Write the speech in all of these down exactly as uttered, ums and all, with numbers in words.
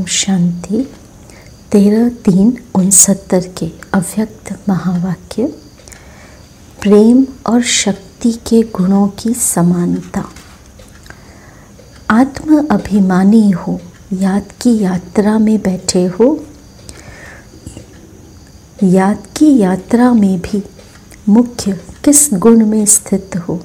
शांति। तेरह तीन उनसत्तर के अव्यक्त महावाक्य। प्रेम और शक्ति के गुणों की समानता। आत्म अभिमानी हो, याद की यात्रा में बैठे हो। याद की यात्रा में भी मुख्य किस गुण में स्थित हो।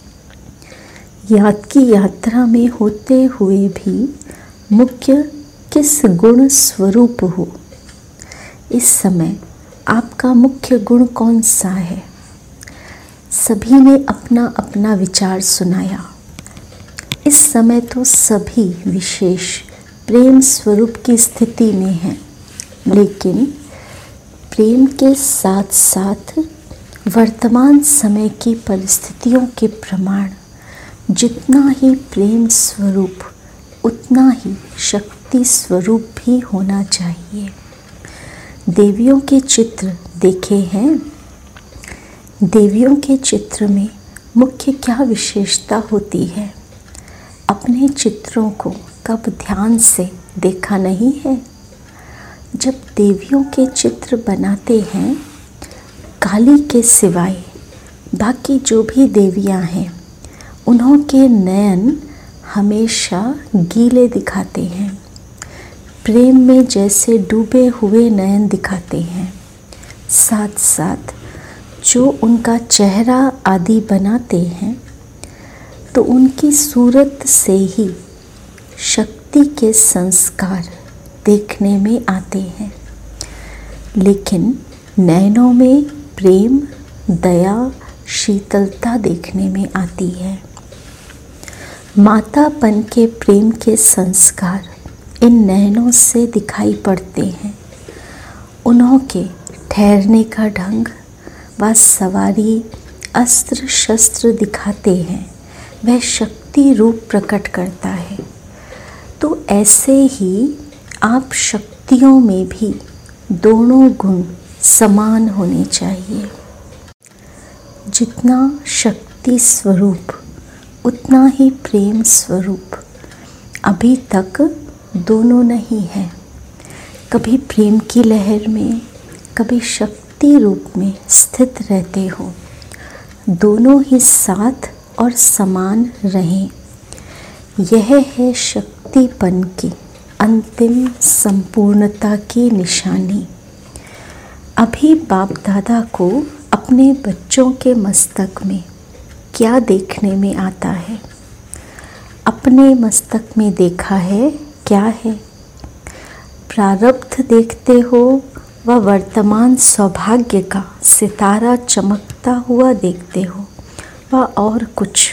याद की यात्रा में होते हुए भी मुख्य किस गुण स्वरूप हो। इस समय आपका मुख्य गुण कौन सा है। सभी ने अपना अपना विचार सुनाया। इस समय तो सभी विशेष प्रेम स्वरूप की स्थिति में हैं, लेकिन प्रेम के साथ साथ वर्तमान समय की परिस्थितियों के प्रमाण जितना ही प्रेम स्वरूप उतना ही शक्ति स्वरूप भी होना चाहिए। देवियों के चित्र देखे हैं। देवियों के चित्र में मुख्य क्या विशेषता होती है। अपने चित्रों को कब ध्यान से देखा नहीं है। जब देवियों के चित्र बनाते हैं, काली के सिवाय बाकी जो भी देवियां हैं, उन्हों के नयन हमेशा गीले दिखाते हैं। प्रेम में जैसे डूबे हुए नयन दिखाते हैं। साथ साथ जो उनका चेहरा आदि बनाते हैं, तो उनकी सूरत से ही शक्ति के संस्कार देखने में आते हैं। लेकिन नयनों में प्रेम, दया, शीतलता देखने में आती है। मातापन के प्रेम के संस्कार इन नयनों से दिखाई पड़ते हैं। उन्हों के ठहरने का ढंग व सवारी, अस्त्र शस्त्र दिखाते हैं। वह शक्ति रूप प्रकट करता है। तो ऐसे ही आप शक्तियों में भी दोनों गुण समान होने चाहिए। जितना शक्ति स्वरूप उतना ही प्रेम स्वरूप। अभी तक दोनों नहीं है। कभी प्रेम की लहर में, कभी शक्ति रूप में स्थित रहते हो। दोनों ही साथ और समान रहें। यह है शक्तिपन की अंतिम संपूर्णता की निशानी। अभी बाप दादा को अपने बच्चों के मस्तक में क्या देखने में आता है। अपने मस्तक में देखा है क्या है। प्रारब्ध देखते हो व वर्तमान सौभाग्य का सितारा चमकता हुआ देखते हो व और कुछ।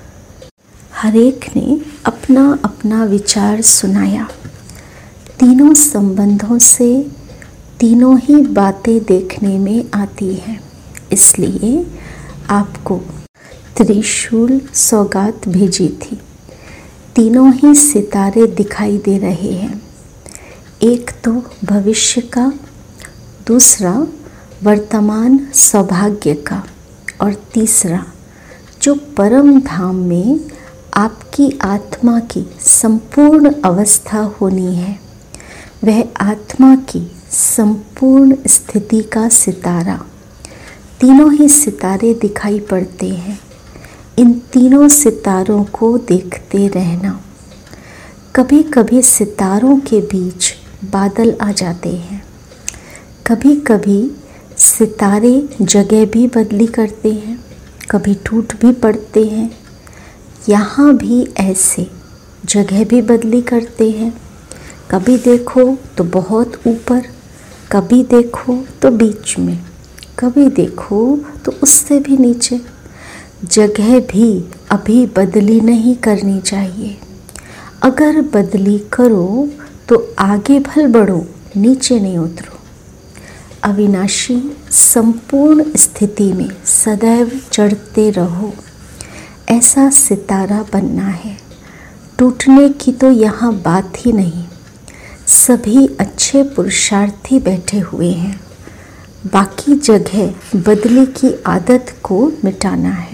हरेक ने अपना अपना विचार सुनाया। तीनों संबंधों से तीनों ही बातें देखने में आती हैं। इसलिए आपको त्रिशूल सौगात भेजी थी। तीनों ही सितारे दिखाई दे रहे हैं। एक तो भविष्य का, दूसरा वर्तमान सौभाग्य का, और तीसरा जो परम धाम में आपकी आत्मा की संपूर्ण अवस्था होनी है, वह आत्मा की संपूर्ण स्थिति का सितारा। तीनों ही सितारे दिखाई पड़ते हैं। इन तीनों सितारों को देखते रहना। कभी कभी सितारों के बीच बादल आ जाते हैं। कभी कभी सितारे जगह भी बदली करते हैं, कभी टूट भी पड़ते हैं। यहाँ भी ऐसे जगह भी बदली करते हैं। कभी देखो तो बहुत ऊपर, कभी देखो तो बीच में, कभी देखो तो उससे भी नीचे। जगह भी अभी बदली नहीं करनी चाहिए। अगर बदली करो तो आगे भल बढ़ो, नीचे नहीं उतरो। अविनाशी संपूर्ण स्थिति में सदैव चढ़ते रहो। ऐसा सितारा बनना है। टूटने की तो यहाँ बात ही नहीं। सभी अच्छे पुरुषार्थी बैठे हुए हैं। बाकी जगह बदली की आदत को मिटाना है।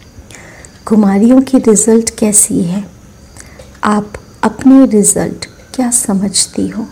कुमारियों की रिज़ल्ट कैसी है। आप अपने रिज़ल्ट क्या समझती हो?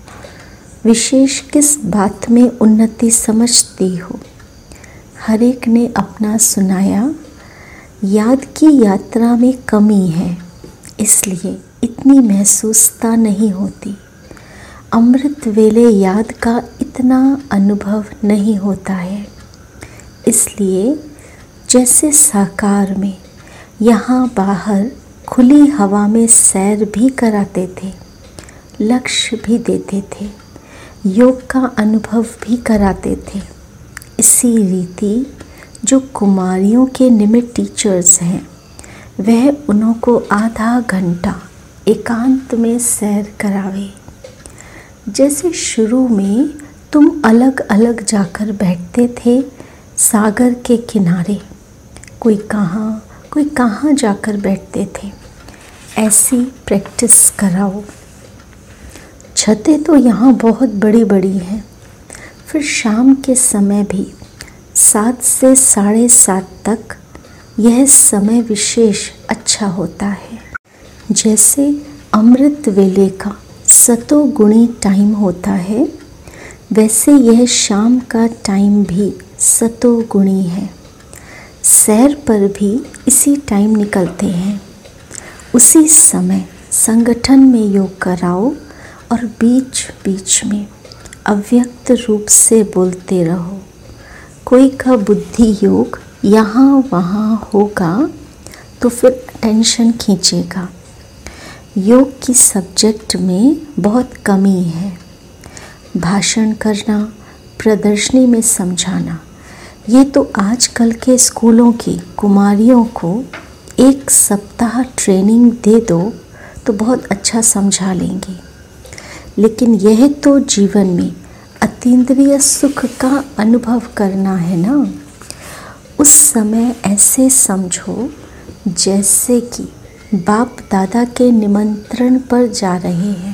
विशेष किस बात में उन्नति समझती हो? हर एक ने अपना सुनाया। याद की यात्रा में कमी है, इसलिए इतनी महसूसता नहीं होती। अमृत वेले याद का इतना अनुभव नहीं होता है, इसलिए जैसे साकार में यहाँ बाहर खुली हवा में सैर भी कराते थे, लक्ष्य भी देते थे, योग का अनुभव भी कराते थे, इसी रीति जो कुमारियों के निमित्त टीचर्स हैं, वह उन्हों को आधा घंटा एकांत में सैर करावे। जैसे शुरू में तुम अलग अलग जाकर बैठते थे सागर के किनारे, कोई कहाँ कोई कहाँ जाकर बैठते थे, ऐसी प्रैक्टिस कराओ। छतें तो यहाँ बहुत बड़ी बड़ी हैं। फिर शाम के समय भी सात से साढ़े सात तक यह समय विशेष अच्छा होता है। जैसे अमृत वेले का सतोगुणी टाइम होता है, वैसे यह शाम का टाइम भी सतोगुणी है। सैर पर भी इसी टाइम निकलते हैं। उसी समय संगठन में योग कराओ और बीच बीच में अव्यक्त रूप से बोलते रहो। कोई का बुद्धि योग यहाँ वहाँ होगा तो फिर टेंशन खींचेगा। योग की सब्जेक्ट में बहुत कमी है। भाषण करना, प्रदर्शनी में समझाना, ये तो आजकल के स्कूलों की कुमारियों को एक सप्ताह ट्रेनिंग दे दो तो बहुत अच्छा समझा लेंगी। लेकिन यह तो जीवन में अतीन्द्रिय सुख का अनुभव करना है ना। उस समय ऐसे समझो जैसे कि बाप दादा के निमंत्रण पर जा रहे हैं।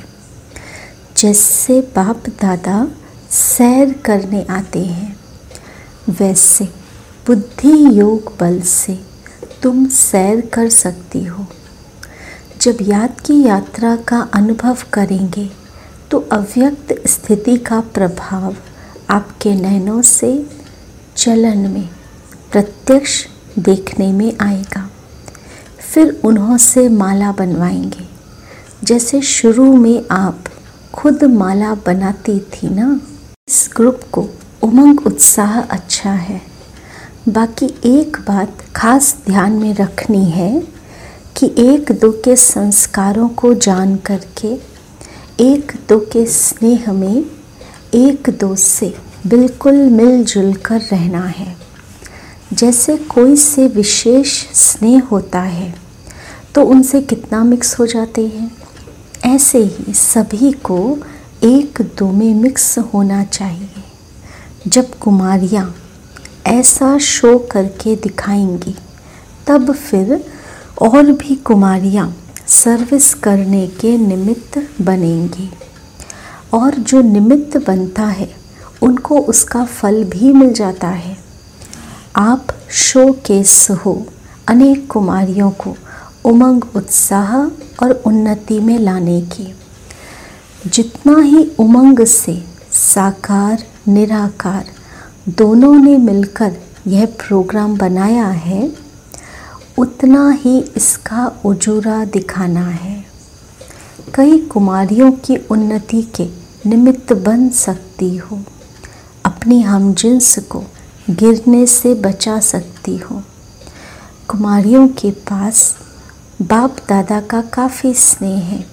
जैसे बाप दादा सैर करने आते हैं, वैसे बुद्धि योग बल से तुम सैर कर सकती हो। जब याद की यात्रा का अनुभव करेंगे तो अव्यक्त स्थिति का प्रभाव आपके नयनों से चलन में प्रत्यक्ष देखने में आएगा। फिर उन्हों से माला बनवाएंगे, जैसे शुरू में आप खुद माला बनाती थी ना। इस ग्रुप को उमंग उत्साह अच्छा है। बाकी एक बात खास ध्यान में रखनी है कि एक दो के संस्कारों को जान करके, एक दो के स्नेह में एक दो से बिल्कुल मिलजुल कर रहना है। जैसे कोई से विशेष स्नेह होता है तो उनसे कितना मिक्स हो जाते हैं, ऐसे ही सभी को एक दो में मिक्स होना चाहिए। जब कुमारियाँ ऐसा शो करके दिखाएंगी तब फिर और भी कुमारियाँ सर्विस करने के निमित्त बनेंगी, और जो निमित्त बनता है उनको उसका फल भी मिल जाता है। आप शो केस हो अनेक कुमारियों को उमंग उत्साह और उन्नति में लाने की। जितना ही उमंग से साकार निराकार दोनों ने मिलकर यह प्रोग्राम बनाया है, उतना ही इसका उजूरा दिखाना है। कई कुमारियों की उन्नति के निमित्त बन सकती हो, अपनी हमजिन्स को गिरने से बचा सकती हो। कुमारियों के पास बाप दादा का काफ़ी स्नेह है,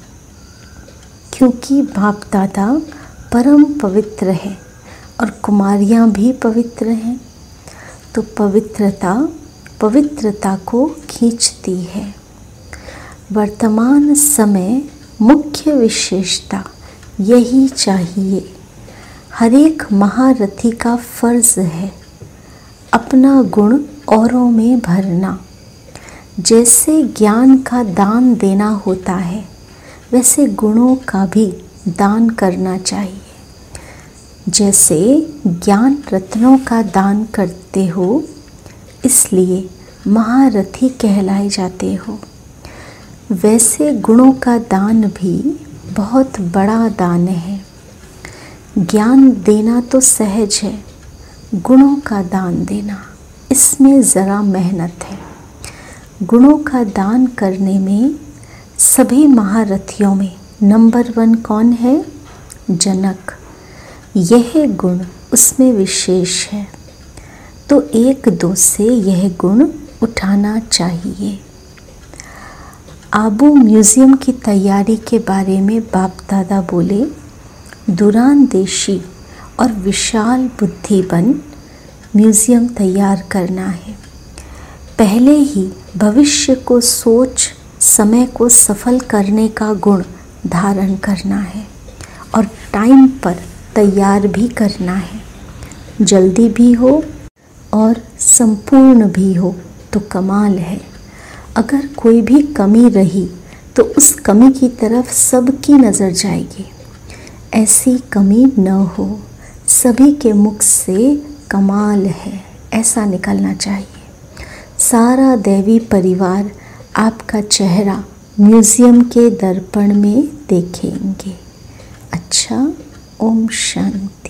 क्योंकि बाप दादा परम पवित्र है और कुमारियाँ भी पवित्र हैं, तो पवित्रता पवित्रता को खींचती है। वर्तमान समय मुख्य विशेषता यही चाहिए। हर एक महारथी का फर्ज है अपना गुण औरों में भरना। जैसे ज्ञान का दान देना होता है, वैसे गुणों का भी दान करना चाहिए। जैसे ज्ञान रत्नों का दान करते हो, इसलिए महारथी कहलाए जाते हो, वैसे गुणों का दान भी बहुत बड़ा दान है। ज्ञान देना तो सहज है, गुणों का दान देना इसमें ज़रा मेहनत है। गुणों का दान करने में सभी महारथियों में नंबर वन कौन है? जनक। यह गुण उसमें विशेष है, तो एक दो से यह गुण उठाना चाहिए। आबू म्यूज़ियम की तैयारी के बारे में बाप दादा बोले, दूरांदेशी और विशाल बुद्धि बन म्यूज़ियम तैयार करना है। पहले ही भविष्य को सोच समय को सफल करने का गुण धारण करना है और टाइम पर तैयार भी करना है। जल्दी भी हो और संपूर्ण भी हो तो कमाल है। अगर कोई भी कमी रही तो उस कमी की तरफ सबकी नज़र जाएगी। ऐसी कमी न हो, सभी के मुख से कमाल है ऐसा निकलना चाहिए। सारा दैवी परिवार आपका चेहरा म्यूज़ियम के दर्पण में देखेंगे। अच्छा, ओम शांति।